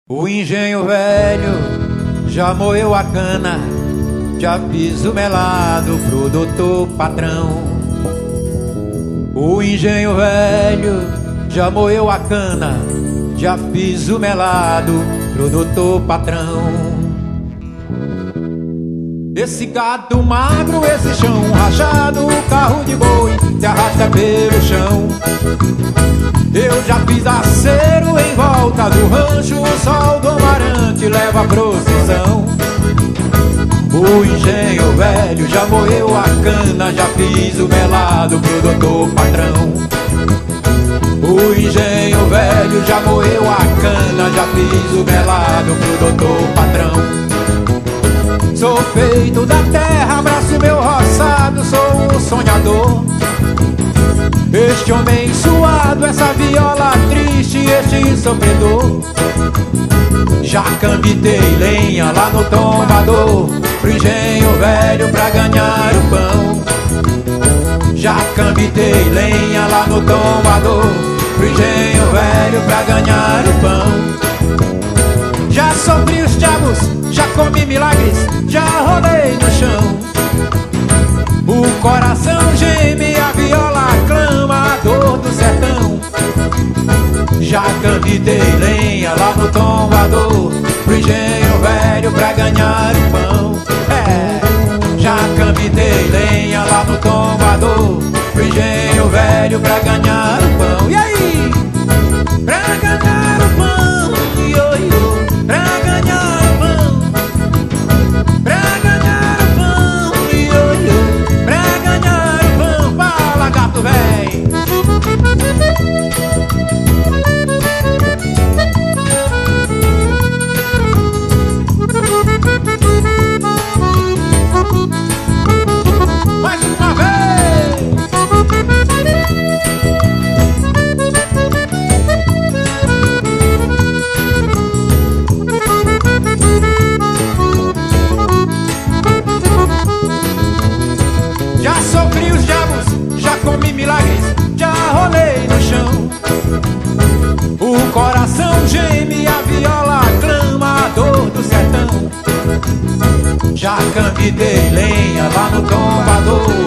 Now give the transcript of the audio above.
O engenho velho já moeu a cana, já fiz o melado pro doutor patrão. O engenho velho já moeu a cana, já fiz o melado pro doutor patrão. Esse gado magro, esse chão rachado, o carro de boi se arrasta pelo chão. Eu já fiz acero em volta do rancho, o sol do amarante leva a procissão. O engenho velho já moeu a cana, já fiz o melado pro doutor patrão. O engenho velho já moeu a cana, já fiz o melado pro doutor patrão. Sou feito da terra, abraço meu roçado, sou um sonhador. Este homem suado, essa viola triste, este sofredor. Já cambitei lenha lá no tombador, pro engenho velho pra ganhar o pão. Já cambitei lenha lá no tombador, pro engenho velho pra ganhar o pão. Já sofri os diabos, já comi milagres, já rolei no chão. O coração geme, a viola clama, a dor do sertão. Já cambitei lenha lá no tombador, pro engenho velho pra ganhar o pão. Já cambitei lenha lá no tombador, pro engenho velho pra ganhar o pão. E aí? Pra ganhar o pão, ioiô, pra ganhar o pão. Pra ganhar o pão, ioiô, pra ganhar o pão. Fala, gato véi. Mais uma vez. Já sofri os diabos, já comi milagres, já rolei no chão. O coração geme, a viola clama, a dor do sertão. Já cambitei lenha lá no tombador,